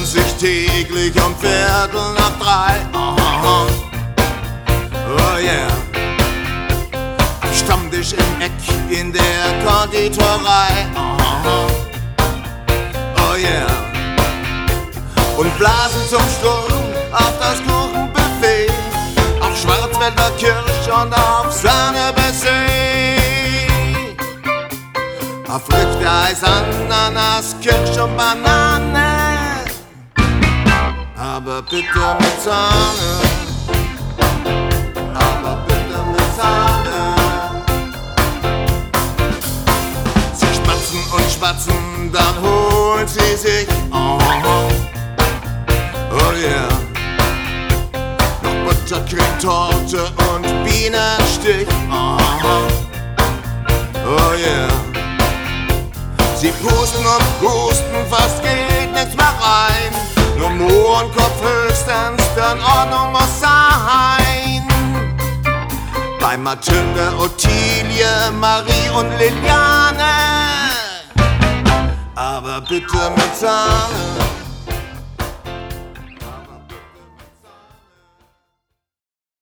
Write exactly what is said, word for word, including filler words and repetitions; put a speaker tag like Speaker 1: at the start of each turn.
Speaker 1: sich täglich um Viertel nach drei. Oh, oh yeah. Am Stammtisch im Eck in der Konditorei. Oh, oh yeah. Und blasen zum Sturm auf das Kuchenbuffet, auf Schwarzwälder Kirsch und auf Sahne-Baiser. Auf Früchte, Eis, Ananas, Kirsch und Banane, aber bitte mit Sahne, aber bitte mit Sahne. Sie spatzen und spatzen, dann holen sie sich, oh, oh yeah, noch Buttercreme-Torte und Bienenstich, oh, oh yeah. Sie pusten und pusten, fast geht nichts mehr rein. Nur Mohrenkopf höchstens, denn Ordnung muss sein. Bei Mathilde, Ottilie, Marie und Liliane, aber bitte mit Sahne,